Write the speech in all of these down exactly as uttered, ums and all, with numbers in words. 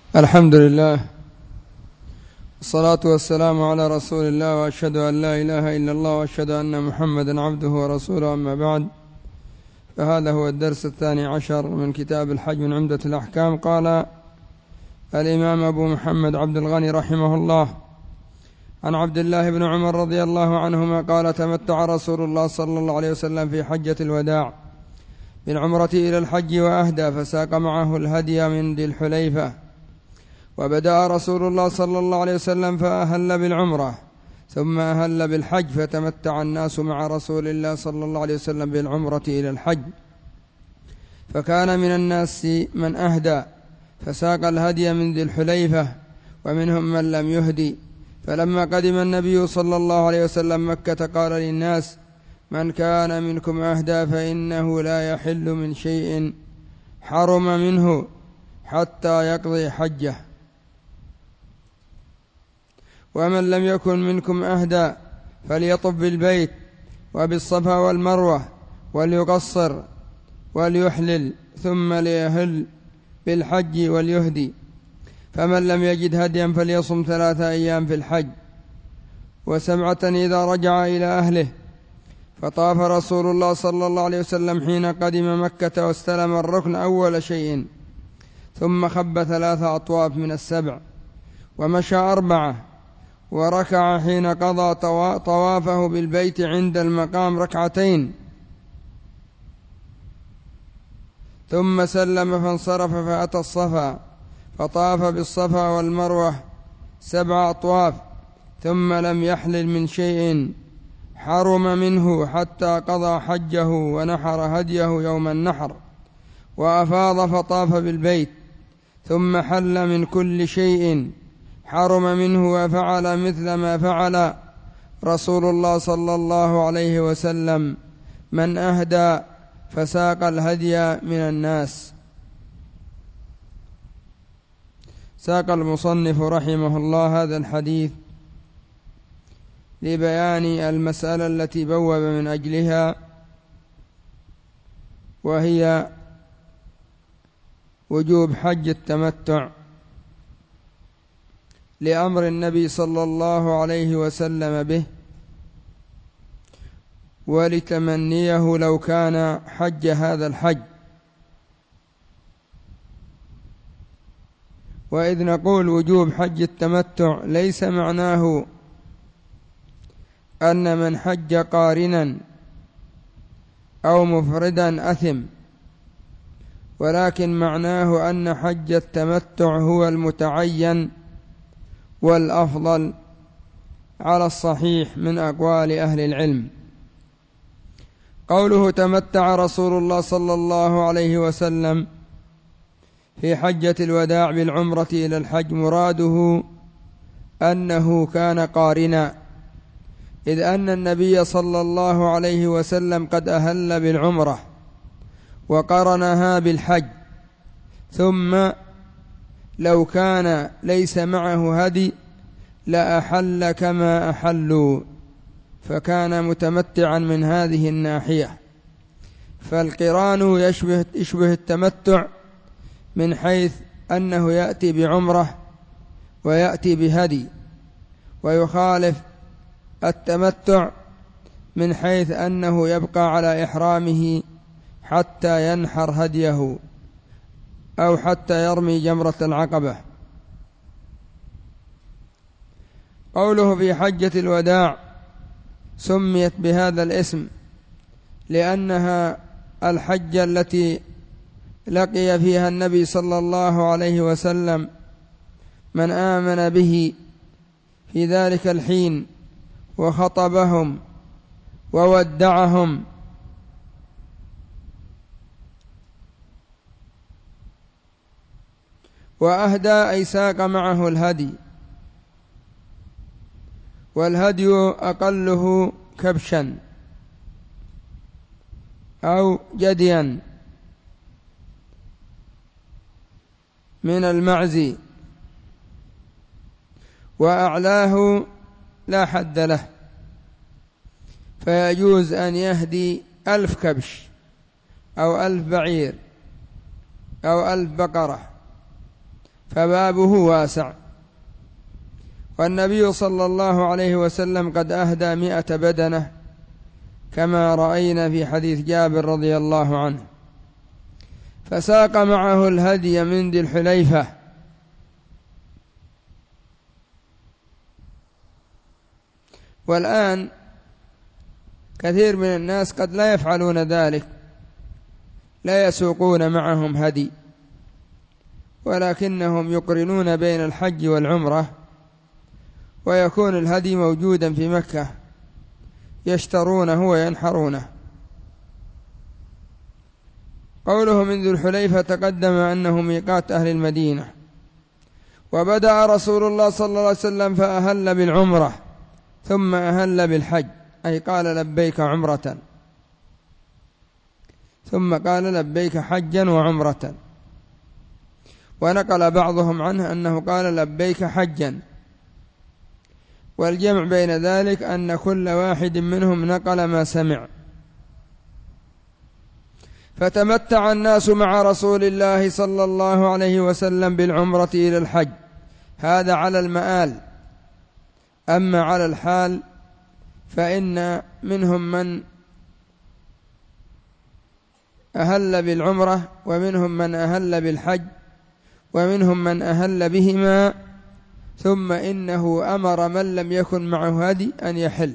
الحمد لله والصلاة والسلام على رسول الله، وأشهد أن لا إله إلا الله، وأشهد أن محمدا عبده ورسوله. أما بعد، فهذا هو الدرس الثاني عشر من كتاب الحج من عمدة الأحكام. قال الإمام أبو محمد عبد الغني رحمه الله: عن عبد الله بن عمر رضي الله عنهما قال: تمتع رسول الله صلى الله عليه وسلم في حجة الوداع بالعمرة إلى الحج وأهدى، فساق معه الهدي من ذي الحليفة. وبدأ رسول الله صلى الله عليه وسلم فأهل بالعمرة، ثم أهل بالحج، فتمتع الناس مع رسول الله صلى الله عليه وسلم بالعمرة إلى الحج. فكان من الناس من أهدى فساق الهدي من ذي الحليفة، ومنهم من لم يهدي. فلما قدم النبي صلى الله عليه وسلم مكة قال للناس: من كان منكم أهدى فإنه لا يحل من شيء حرم منه حتى يقضي حجه، ومن لم يكن منكم أهدى فليطف بالبيت وبالصفا والمروة وليقصر وليحلل، ثم ليهل بالحج وليهدي. فمن لم يجد هديا فليصم ثلاثة أيام في الحج وسبعة إذا رجع إلى أهله. فطاف رسول الله صلى الله عليه وسلم حين قدم مكة واستلم الركن أول شيء، ثم خب ثلاث أطواف من السبع، ومشى أربعة، وركع حين قضى طوافه بالبيت عند المقام ركعتين، ثم سلم فانصرف فأتى الصفا فطاف بالصفا والمروة سبع أطواف، ثم لم يحلل من شيء حرم منه حتى قضى حجه ونحر هديه يوم النحر، وأفاض فطاف بالبيت، ثم حل من كل شيء حرم منه، وفعل مثل ما فعل رسول الله صلى الله عليه وسلم: من أهدى فساق الهدي من الناس. ساق المصنف رحمه الله هذا الحديث لبيان المسألة التي بوب من أجلها، وهي وجوب حج التمتع لأمر النبي صلى الله عليه وسلم به، ولتمنيه لو كان حج هذا الحج. وإذ نقول وجوب حج التمتع ليس معناه أن من حج قارنا أو مفردا أثم، ولكن معناه أن حج التمتع هو المتعين والأفضل على الصحيح من أقوال أهل العلم. قوله تمتع رسول الله صلى الله عليه وسلم في حجة الوداع بالعمرة إلى الحج، مراده أنه كان قارنا، إذ أن النبي صلى الله عليه وسلم قد أهل بالعمرة وقرنها بالحج، ثم لو كان ليس معه هدي لأحل كما أحلوا، فكان متمتعا من هذه الناحية. فالقران يشبه, يشبه التمتع من حيث أنه يأتي بعمرة ويأتي بهدي، ويخالف التمتع من حيث أنه يبقى على إحرامه حتى ينحر هديه أو حتى يرمي جمرة العقبة. قوله في حجة الوداع سميت بهذا الاسم لأنها الحجة التي لقي فيها النبي صلى الله عليه وسلم من آمن به في ذلك الحين، وخطبهم وودعهم. وأهدى أي ساق معه الهدي، والهدي أقله كبشا أو جديا من المعز، وأعلاه لا حد له، فيجوز أن يهدي ألف كبش أو ألف بعير أو ألف بقرة فبابه واسع. والنبي صلى الله عليه وسلم قد أهدى مئة بدنة كما رأينا في حديث جابر رضي الله عنه، فساق معه الهدي من ذي الحليفة. والآن كثير من الناس قد لا يفعلون ذلك، لا يسوقون معهم هدي، ولكنهم يقرنون بين الحج والعمرة، ويكون الهدي موجودا في مكة يشترونه وينحرونه. قوله من ذو الحليفة تقدم أنه ميقات أهل المدينة. وبدأ رسول الله صلى الله عليه وسلم فأهل بالعمرة ثم أهل بالحج، أي قال لبيك عمرة ثم قال لبيك حجا وعمرة. ونقل بعضهم عنه أنه قال لبيك حجا، والجمع بين ذلك أن كل واحد منهم نقل ما سمع. فتمتع الناس مع رسول الله صلى الله عليه وسلم بالعمرة إلى الحج، هذا على المآل. أما على الحال فإن منهم من أهل بالعمرة، ومنهم من أهل بالحج، ومنهم من أهل بهما، ثم إنه أمر من لم يكن معه هدي أن يحل،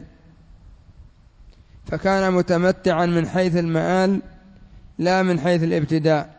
فكان متمتعا من حيث المآل لا من حيث الابتداء.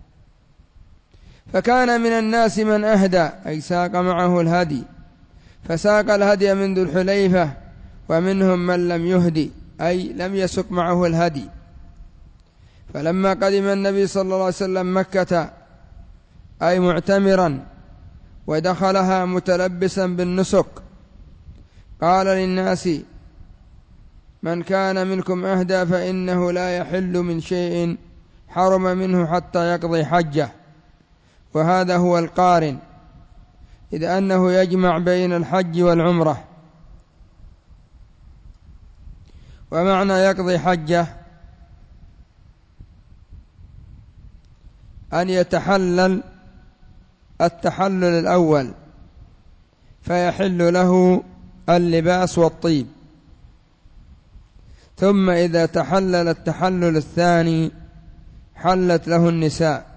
فكان من الناس من أهدى، أي ساق معه الهدي، فساق الهدي من ذو الحليفة، ومنهم من لم يهدي، أي لم يسق معه الهدي. فلما قدم النبي صلى الله عليه وسلم مكة، أي معتمرا، ودخلها متلبسا بالنسك، قال للناس: من كان منكم أهدى فإنه لا يحل من شيء حرم منه حتى يقضي حجه. وهذا هو القارن، إذ أنه يجمع بين الحج والعمرة. ومعنى يقضي حجه أن يتحلل التحلل الأول، فيحل له اللباس والطيب، ثم إذا تحلل التحلل الثاني حلت له النساء.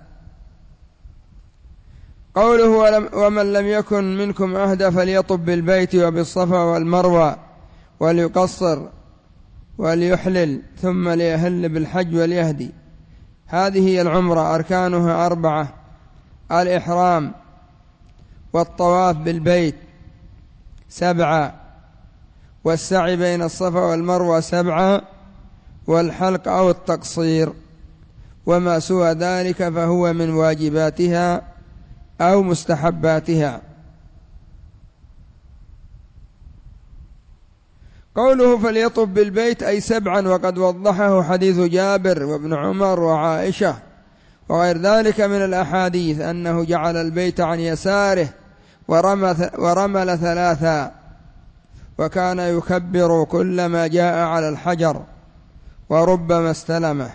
قوله ومن لم يكن منكم أهدى فليطب بالبيت وبالصفا والمروة وليقصر وليحلل ثم ليهل بالحج وليهدي. هذه هي العمرة، أركانها أربعة: الإحرام، والطواف بالبيت سبعة، والسعي بين الصفا والمروة سبعة، والحلق أو التقصير. وما سوى ذلك فهو من واجباتها أو مستحباتها. قوله فليطب بالبيت أي سبعا، وقد وضحه حديث جابر وابن عمر وعائشة وغير ذلك من الأحاديث أنه جعل البيت عن يساره ورمل ثلاثا، وكان يكبر كلما جاء على الحجر وربما استلمه.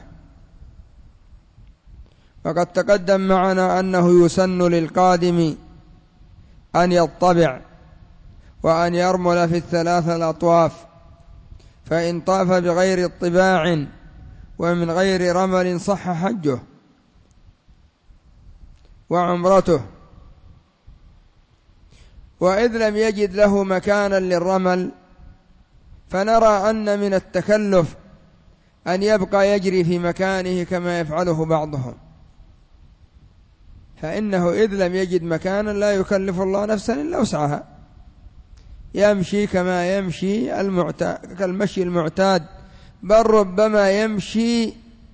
وقد تقدم معنا أنه يسن للقادم أن يطبع وأن يرمل في الثلاث الأطواف، فإن طاف بغير اطباع ومن غير رمل صح حجه وعمرته. وإذ لم يجد له مكانا للرمل، فنرى أن من التكلف أن يبقى يجري في مكانه كما يفعله بعضهم، فإنه إذ لم يجد مكانا لا يكلف الله نفسا إلا وسعها، يمشي كما يمشي المعتاد كالمشي المعتاد، بل ربما يمشي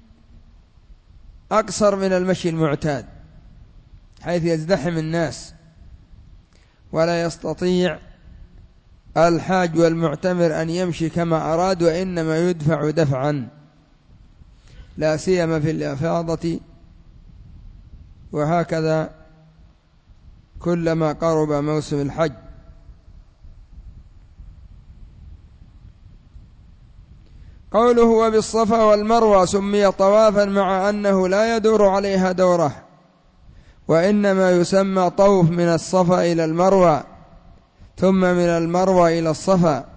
أقصر من المشي المعتاد حيث يزدحم الناس، ولا يستطيع الحاج والمعتمر أن يمشي كما أراد، وإنما يدفع دفعا، لا سيما في الإفاضة. وهكذا كلما قرب موسم الحج. قوله وبالصفا والمروة سمي طوافا مع أنه لا يدور عليها دورة، وإنما يسمى طوف من الصفا إلى المروة ثم من المروة إلى الصفا.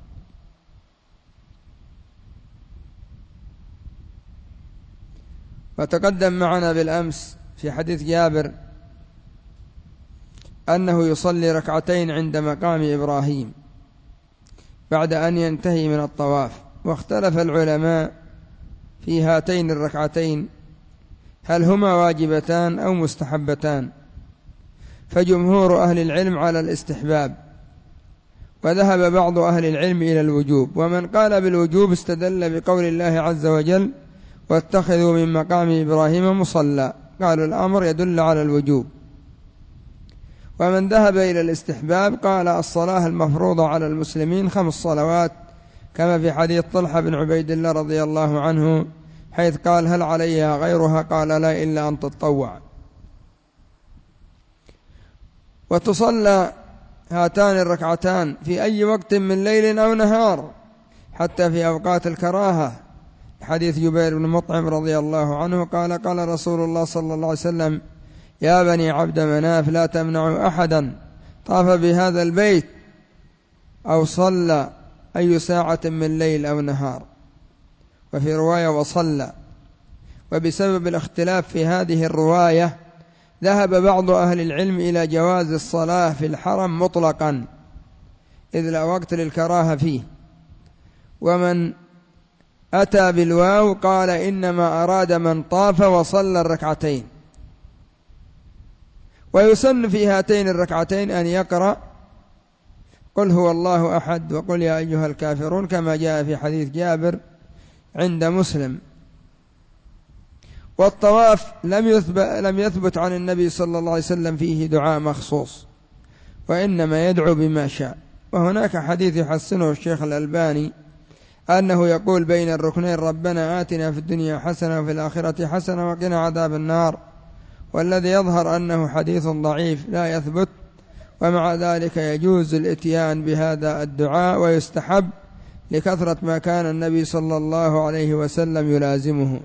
وتقدم معنا بالأمس في حديث جابر أنه يصلي ركعتين عند مقام إبراهيم بعد أن ينتهي من الطواف. واختلف العلماء في هاتين الركعتين هل هما واجبتان أو مستحبتان، فجمهور أهل العلم على الاستحباب، وذهب بعض أهل العلم إلى الوجوب. ومن قال بالوجوب استدل بقول الله عز وجل واتخذوا من مقام إبراهيم مصلى، قالوا الأمر يدل على الوجوب. ومن ذهب إلى الاستحباب قال الصلاة المفروضة على المسلمين خمس صلوات، كما في حديث طلحة بن عبيد الله رضي الله عنه حيث قال هل عليها غيرها؟ قال لا إلا أن تتطوع. وتصلى هاتان الركعتان في أي وقت من ليل أو نهار، حتى في أوقات الكراهة. حديث جبير بن مطعم رضي الله عنه قال قال رسول الله صلى الله عليه وسلم يا بني عبد مناف لا تمنعوا أحدا طاف بهذا البيت أو صلى أي ساعة من ليل أو نهار، وفي رواية وصلى. وبسبب الاختلاف في هذه الرواية ذهب بعض أهل العلم إلى جواز الصلاة في الحرم مطلقا إذ لا وقت للكراهة فيه. ومن أتى بالواو قال إنما أراد من طاف وصلى الركعتين. ويسن في هاتين الركعتين أن يقرأ قل هو الله أحد وقل يا أيها الكافرون كما جاء في حديث جابر عند مسلم. والطواف لم يثبت, لم يثبت عن النبي صلى الله عليه وسلم فيه دعاء مخصوص، وإنما يدعو بما شاء. وهناك حديث يحسنه الشيخ الألباني أنه يقول بين الركنين ربنا آتنا في الدنيا حسنة وفي الآخرة حسنة وقنا عذاب النار، والذي يظهر أنه حديث ضعيف لا يثبت. ومع ذلك يجوز الاتيان بهذا الدعاء ويستحب لكثرة ما كان النبي صلى الله عليه وسلم يلازمه.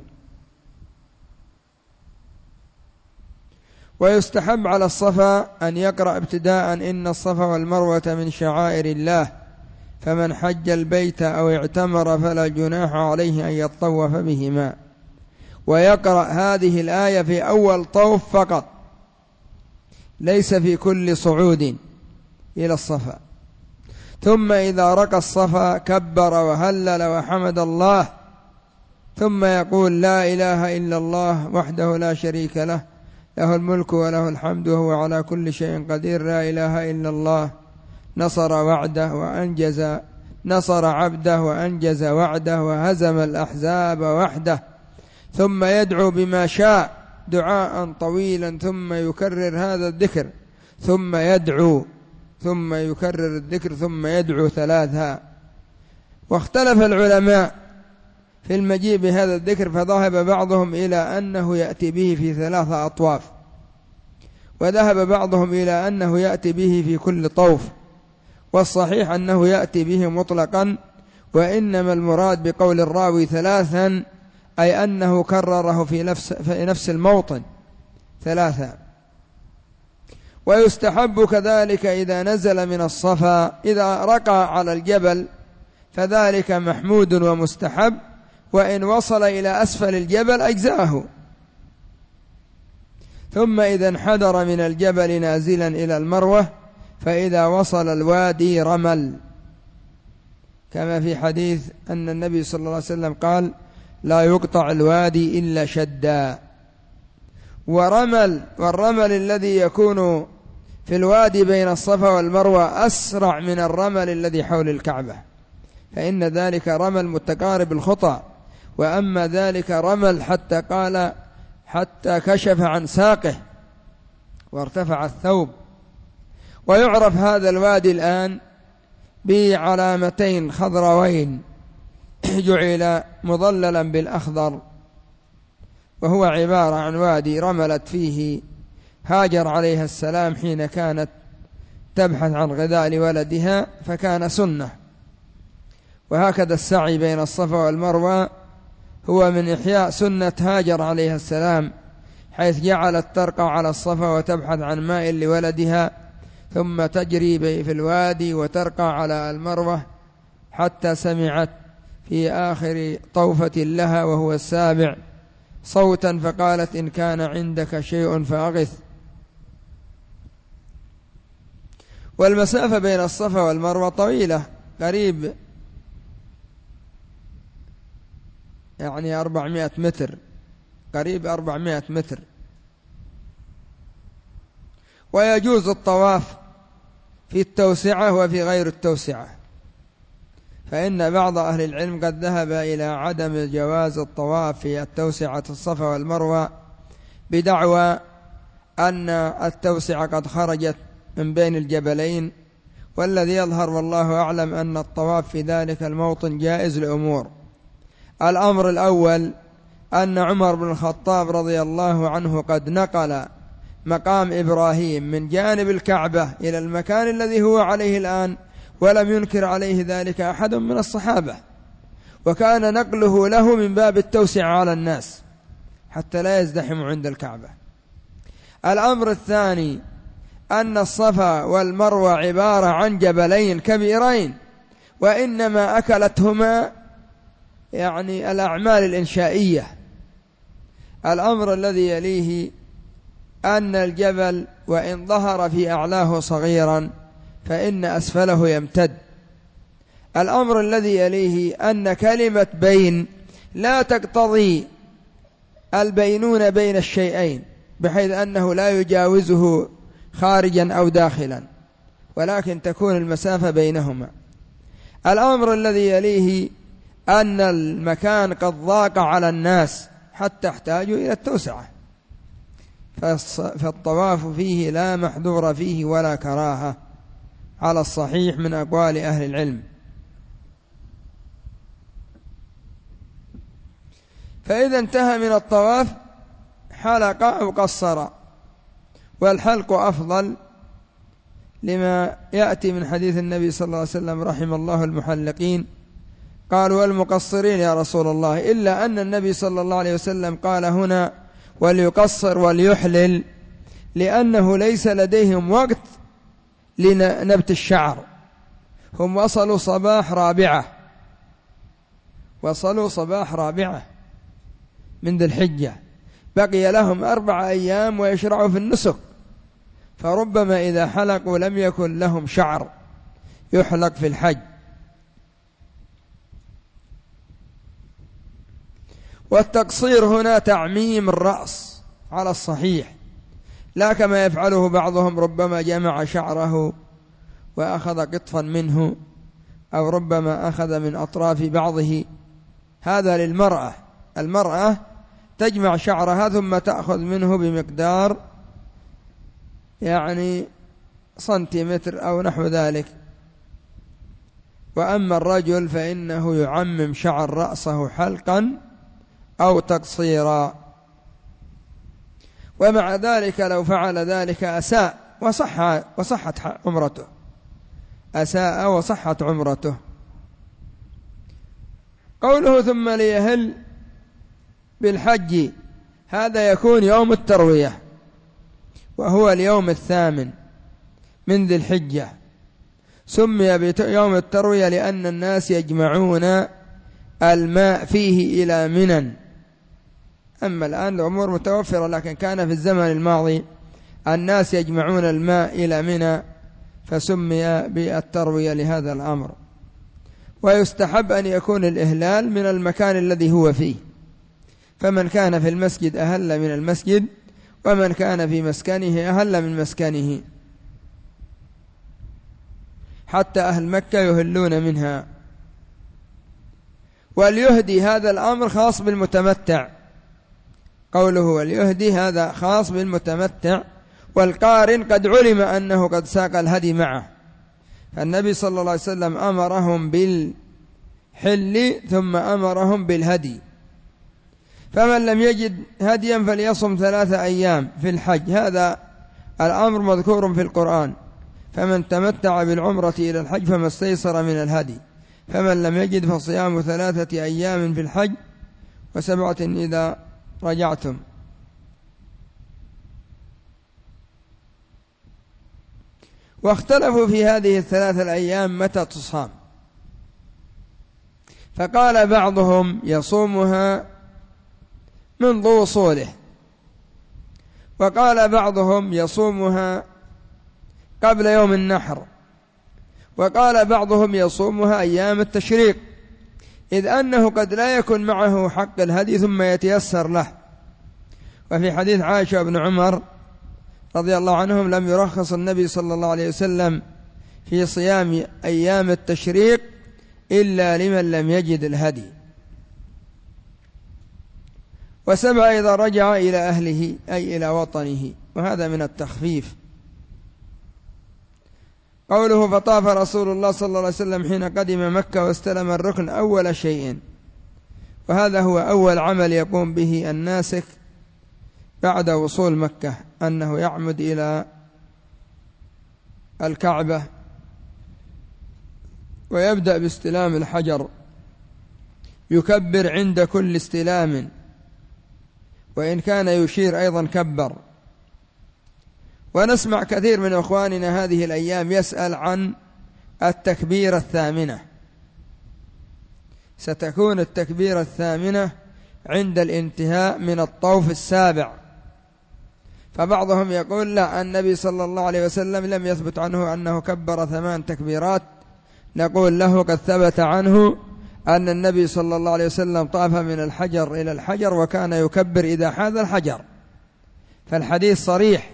ويستحب على الصفا أن يقرأ ابتداء إن الصفا والمروة من شعائر الله فمن حج البيت أو اعتمر فلا جناح عليه أن يطوف بهما، ويقرأ هذه الآية في أول طوف فقط ليس في كل صعود إلى الصفا. ثم إذا رقى الصفا كبر وهلل وحمد الله، ثم يقول لا إله إلا الله وحده لا شريك له له الملك وله الحمد وهو على كل شيء قدير لا إله إلا الله نصر وعده وأنجز نصر عبده وأنجز وعده وهزم الأحزاب وحده. ثم يدعو بما شاء دعاء طويلا ثم يكرر هذا الذكر ثم يدعو ثم يكرر الذكر ثم يدعو ثلاثا. واختلف العلماء في المجيء بهذا الذكر، فذهب بعضهم إلى أنه يأتي به في ثلاثة أطواف، وذهب بعضهم إلى أنه يأتي به في كل طوف، والصحيح أنه يأتي به مطلقا. وإنما المراد بقول الراوي ثلاثا أي أنه كرره في نفس, في نفس الموطن ثلاثا. ويستحب كذلك إذا نزل من الصفا إذا رقى على الجبل فذلك محمود ومستحب، وإن وصل إلى أسفل الجبل أجزاه. ثم إذا انحدر من الجبل نازلا إلى المروة فإذا وصل الوادي رمل، كما في حديث أن النبي صلى الله عليه وسلم قال لا يقطع الوادي إلا شدا. ورمل والرمل الذي يكون في الوادي بين الصفا والمروة أسرع من الرمل الذي حول الكعبة، فإن ذلك رمل متقارب الخطى. وأما ذلك رمل حتى قال حتى كشف عن ساقه وارتفع الثوب. ويعرف هذا الوادي الآن بعلامتين خضروين جعل مظللا بالأخضر، وهو عبارة عن وادي رملت فيه هاجر عليها السلام حين كانت تبحث عن غذاء لولدها، فكان سنة. وهكذا السعي بين الصفا والمروة هو من إحياء سنة هاجر عليها السلام حيث جعلت ترقى على الصفا وتبحث عن ماء لولدها، ثم تجري في الوادي وترقى على المروة حتى سمعت في آخر طوفة لها وهو السابع صوتا فقالت: إن كان عندك شيء فأغث. والمسافة بين الصفا والمروة طويلة، قريب يعني أربعمائة متر، قريب أربعمائة متر. ويجوز الطواف في التوسعة وفي غير التوسعة، فإن بعض أهل العلم قد ذهب إلى عدم جواز الطواف في التوسعة الصفا والمروة بدعوى أن التوسعة قد خرجت من بين الجبلين، والذي يظهر والله أعلم أن الطواف في ذلك الموطن جائز لأمور. الأمر الأول أن عمر بن الخطاب رضي الله عنه قد نقل مقام إبراهيم من جانب الكعبة إلى المكان الذي هو عليه الآن، ولم ينكر عليه ذلك أحد من الصحابة، وكان نقله له من باب التوسعة على الناس حتى لا يزدحموا عند الكعبة. الأمر الثاني أن الصفا والمروة عبارة عن جبلين كبيرين، وإنما أكلتهما يعني الأعمال الإنشائية. الأمر الذي يليه أن الجبل وإن ظهر في أعلاه صغيرا فإن أسفله يمتد. الأمر الذي يليه أن كلمة بين لا تقتضي البينون بين الشيئين، بحيث أنه لا يجاوزه خارجا أو داخلا، ولكن تكون المسافة بينهما. الأمر الذي يليه أن المكان قد ضاق على الناس حتى احتاجوا إلى التوسعة، فالطواف فيه لا محذور فيه ولا كراهة على الصحيح من أقوال أهل العلم. فإذا انتهى من الطواف حلق أو قصر، والحلق أفضل لما يأتي من حديث النبي صلى الله عليه وسلم: رحم الله المحلقين. قالوا: والمقصرين يا رسول الله؟ إلا أن النبي صلى الله عليه وسلم قال هنا: وليقصر وليحلل، لأنه ليس لديهم وقت لنبت الشعر. هم وصلوا صباح رابعة وصلوا صباح رابعة من ذي الحجة، بقي لهم أربع أيام ويشرعوا في النسك، فربما إذا حلقوا لم يكن لهم شعر يحلق في الحج. والتقصير هنا تعميم الرأس على الصحيح، لا كما يفعله بعضهم، ربما جمع شعره وأخذ قطفا منه، أو ربما أخذ من أطراف بعضه. هذا للمرأة، المرأة تجمع شعرها ثم تأخذ منه بمقدار يعني سنتيمتر أو نحو ذلك. وأما الرجل فإنه يعمم شعر رأسه حلقا أو تقصيرا، ومع ذلك لو فعل ذلك أساء وصح وصحت عمرته، أساء وصحت عمرته. قوله ثم ليهل بالحج، هذا يكون يوم التروية، وهو اليوم الثامن من ذي الحجة. سمي بيوم التروية لأن الناس يجمعون الماء فيه إلى منى. أما الآن الأمور متوفرة، لكن كان في الزمن الماضي الناس يجمعون الماء إلى منى، فسمي بالتروية لهذا الأمر. ويستحب أن يكون الإهلال من المكان الذي هو فيه، فمن كان في المسجد أهل من المسجد، ومن كان في مسكنه أهل من مسكنه، حتى أهل مكة يهلون منها. واليهدي هذا الأمر خاص بالمتمتع، قوله واليهدي هذا خاص بالمتمتع، والقارن قد علم أنه قد ساق الهدي معه، فالنبي صلى الله عليه وسلم أمرهم بالحل ثم أمرهم بالهدي. فمن لم يجد هديا فليصم ثلاثة أيام في الحج، هذا الأمر مذكور في القرآن: فمن تمتع بالعمرة إلى الحج فما استيسر من الهدي، فمن لم يجد فصيام ثلاثة أيام في الحج وسبعة إذا رجعتم. واختلفوا في هذه الثلاث الأيام متى تصام، فقال بعضهم يصومها منذ وصوله، وقال بعضهم يصومها قبل يوم النحر، وقال بعضهم يصومها أيام التشريق، إذ أنه قد لا يكون معه حق الهدي ثم يتيسر له. وفي حديث عائشة بن عمر رضي الله عنهم لم يرخص النبي صلى الله عليه وسلم في صيام أيام التشريق إلا لمن لم يجد الهدي. وسبع إذا رجع إلى أهله أي إلى وطنه، وهذا من التخفيف. قوله فطاف رسول الله صلى الله عليه وسلم حين قدم مكة واستلم الركن أول شيء، وهذا هو أول عمل يقوم به الناسك بعد وصول مكة، أنه يعمد إلى الكعبة ويبدأ باستلام الحجر، يكبر عند كل استلام، وإن كان يشير أيضا كبر. ونسمع كثير من أخواننا هذه الأيام يسأل عن التكبيرة الثامنة، ستكون التكبيرة الثامنة عند الانتهاء من الطوف السابع، فبعضهم يقول لا، النبي صلى الله عليه وسلم لم يثبت عنه أنه كبر ثمان تكبيرات. نقول له قد ثبت عنه أن النبي صلى الله عليه وسلم طاف من الحجر إلى الحجر وكان يكبر إذا حاذ الحجر، فالحديث صريح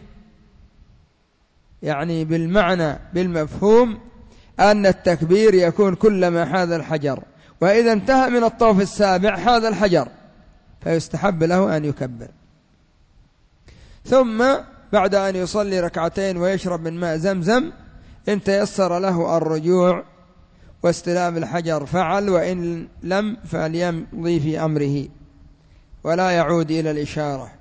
يعني بالمعنى بالمفهوم أن التكبير يكون كلما حاذ الحجر، وإذا انتهى من الطوف السابع حاذ الحجر فيستحب له أن يكبر. ثم بعد أن يصلي ركعتين ويشرب من ماء زمزم إن تيسر له الرجوع واستلام الحجر فعل، وإن لم فليمضي في أمره ولا يعود إلى الإشارة.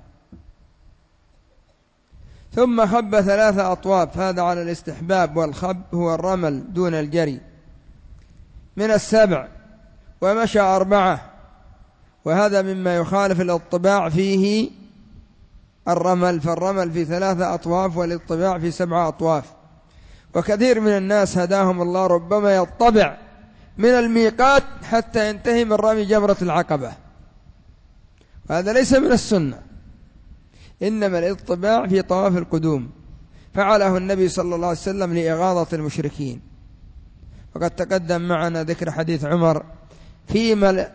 ثم خب ثلاث أطواف، هذا على الاستحباب، والخب هو الرمل دون الجري من السبع، ومشى أربعة، وهذا مما يخالف الاطباع فيه الرمل، فالرمل في ثلاثة أطواف والاطباع في سبعة أطواف. وكثير من الناس هداهم الله ربما يطبع من الميقات حتى ينتهي من رمي جمرة العقبة، وهذا ليس من السنة، إنما الاطباع في طواف القدوم، فعله النبي صلى الله عليه وسلم لإغاظة المشركين. وقد تقدم معنا ذكر حديث عمر فيما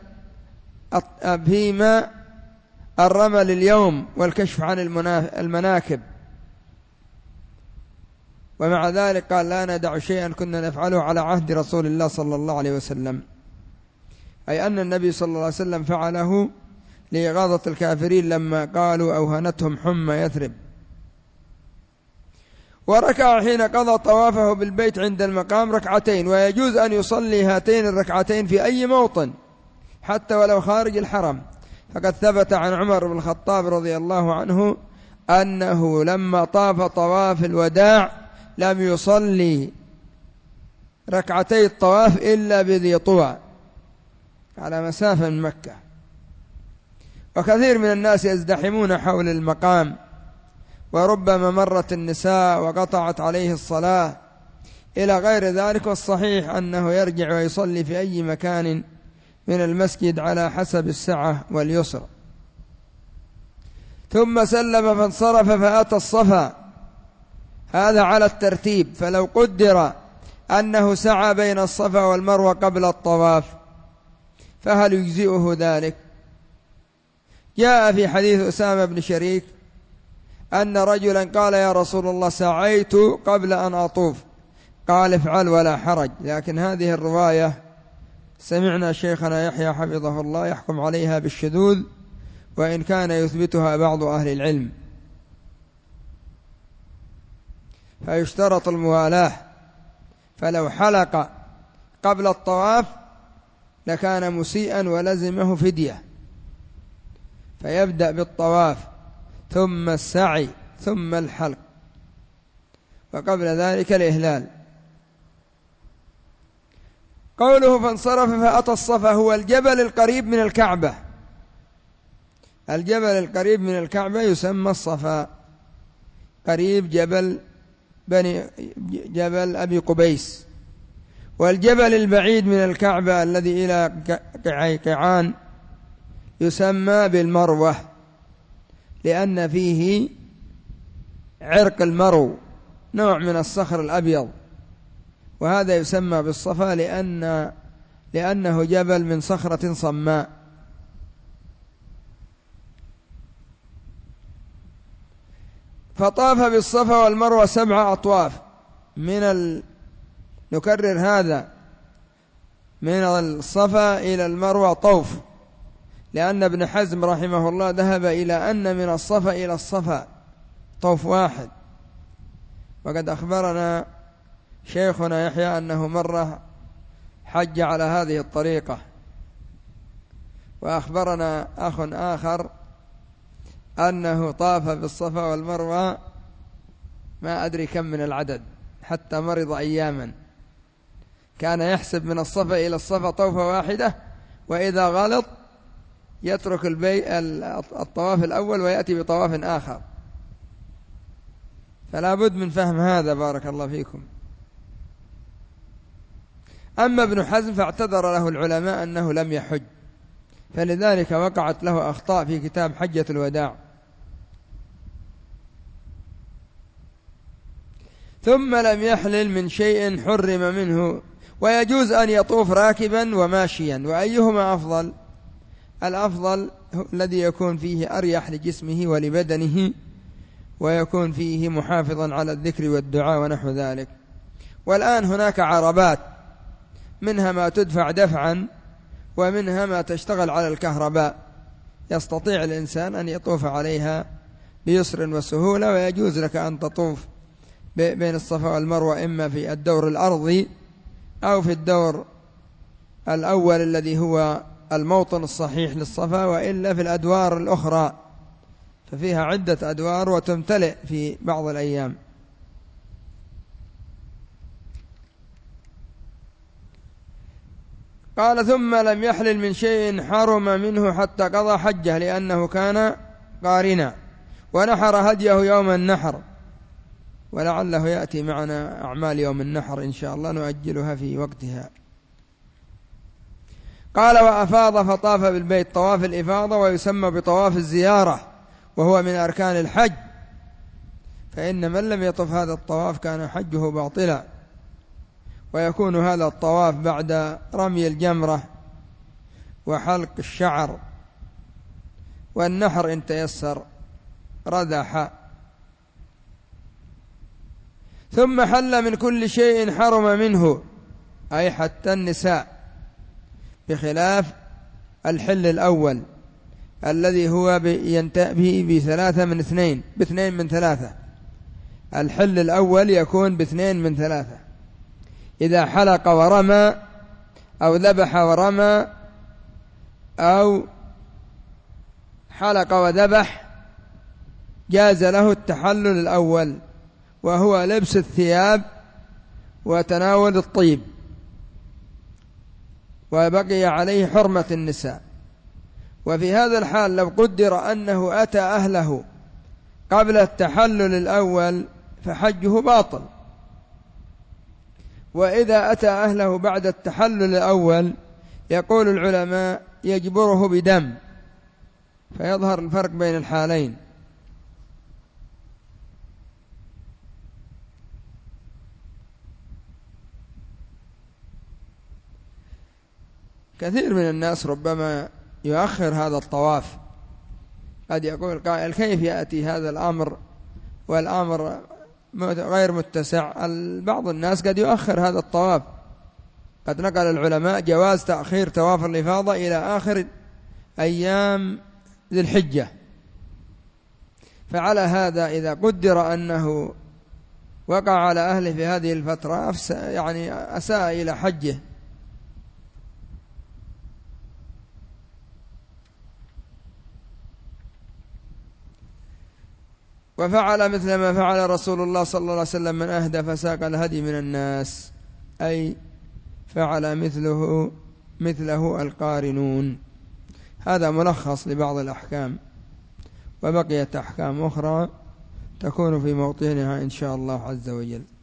فيما الرمل اليوم والكشف عن المناكب، ومع ذلك قال لا ندع شيئا كنا نفعله على عهد رسول الله صلى الله عليه وسلم، أي أن النبي صلى الله عليه وسلم فعله لإغاظة الكافرين لما قالوا أوهنتهم حمى يثرب. وركع حين قضى طوافه بالبيت عند المقام ركعتين، ويجوز أن يصلي هاتين الركعتين في أي موطن حتى ولو خارج الحرم، فقد ثبت عن عمر بن الخطاب رضي الله عنه أنه لما طاف طواف الوداع لم يصلي ركعتي الطواف إلا بذي طوى على مسافة من مكة. وكثير من الناس يزدحمون حول المقام، وربما مرت النساء وقطعت عليه الصلاة إلى غير ذلك، والصحيح أنه يرجع ويصلي في أي مكان من المسجد على حسب السعة واليسر. ثم سلم فانصرف فأتى الصفا، هذا على الترتيب، فلو قدر أنه سعى بين الصفا والمروة قبل الطواف فهل يجزئه ذلك؟ جاء في حديث أسامة بن شريك أن رجلا قال يا رسول الله سعيت قبل أن أطوف، قال افعل ولا حرج، لكن هذه الرواية سمعنا شيخنا يحيى حفظه الله يحكم عليها بالشذوذ، وإن كان يثبتها بعض أهل العلم، فيشترط الموالاة، فلو حلق قبل الطواف لكان مسيئا ولزمه فدية، فيبدأ بالطواف ثم السعي ثم الحلق، وقبل ذلك الإهلال. قوله فانصرف فأتى الصفا هو الجبل القريب من الكعبة، الجبل القريب من الكعبة يسمى الصفا، قريب جبل بني جبل أبي قبيس. والجبل البعيد من الكعبة الذي إلى قعيقعان يسمى بالمروة، لأن فيه عرق المرو نوع من الصخر الأبيض، وهذا يسمى بالصفا لأن لأنه جبل من صخرة صماء. فطاف بالصفا والمروة سبع أطواف من ال... نكرر هذا، من الصفا إلى المروة طوف، لأن ابن حزم رحمه الله ذهب إلى أن من الصفا إلى الصفا طوف واحد. وقد أخبرنا شيخنا يحيى أنه مرة حج على هذه الطريقة، وأخبرنا أخ آخر أنه طاف بالصفا والمروة ما أدري كم من العدد، حتى مرض أياما كان يحسب من الصفا إلى الصفا طوفة واحدة، وإذا غلط يترك البي الطواف الأول ويأتي بطواف آخر. فلا بد من فهم هذا، بارك الله فيكم. أما ابن حزم فاعتذر له العلماء أنه لم يحج، فلذلك وقعت له أخطاء في كتاب حجة الوداع. ثم لم يحلل من شيء حرم منه، ويجوز أن يطوف راكبا وماشيا. وأيهما أفضل؟ الأفضل الذي يكون فيه أريح لجسمه ولبدنه، ويكون فيه محافظا على الذكر والدعاء ونحو ذلك. والآن هناك عربات، منها ما تدفع دفعا ومنها ما تشتغل على الكهرباء، يستطيع الإنسان أن يطوف عليها بيسر وسهولة. ويجوز لك أن تطوف بين الصفا والمروة إما في الدور الأرضي أو في الدور الأول الذي هو الموطن الصحيح للصفا، وإلا في الأدوار الأخرى، ففيها عدة أدوار وتمتلئ في بعض الأيام. قال ثم لم يحلل من شيء حرم منه حتى قضى حجه، لأنه كان قارنا، ونحر هديه يوم النحر، ولعله يأتي معنا أعمال يوم النحر إن شاء الله نؤجلها في وقتها. قال وأفاض فطاف بالبيت طواف الإفاضة، ويسمى بطواف الزيارة، وهو من أركان الحج، فإن من لم يطف هذا الطواف كان حجه باطلا. ويكون هذا الطواف بعد رمي الجمرة وحلق الشعر والنحر إن تيسر رذح. ثم حل من كل شيء حرم منه، أي حتى النساء، بخلاف الحل الأول الذي هو ينتهي بثلاثة من اثنين باثنين من ثلاثة. الحل الأول يكون باثنين من ثلاثة، إذا حلق ورمى أو ذبح ورمى أو حلق وذبح جاز له التحلل الأول، وهو لبس الثياب وتناول الطيب، وبقي عليه حرمة النساء. وفي هذا الحال لو قدر أنه أتى أهله قبل التحلل الأول فحجه باطل، وإذا أتى أهله بعد التحلل الأول يقول العلماء يجبره بدم، فيظهر الفرق بين الحالين. كثير من الناس ربما يؤخر هذا الطواف، قد يقول قائل كيف يأتي هذا الأمر والأمر غير متسع؟ بعض الناس قد يؤخر هذا الطواف. قد نقل العلماء جواز تأخير طواف الإفاضة إلى آخر أيام ذي الحجة. فعلى هذا إذا قدر أنه وقع على أهله في هذه الفترة يعني أساء إلى حجه. وفعل مثل ما فعل رسول الله صلى الله عليه وسلم من أهدى فساق الهدي من الناس، أي فعل مثله مثله القارنون. هذا ملخص لبعض الأحكام، وبقيت أحكام أخرى تكون في موطنها إن شاء الله عز وجل.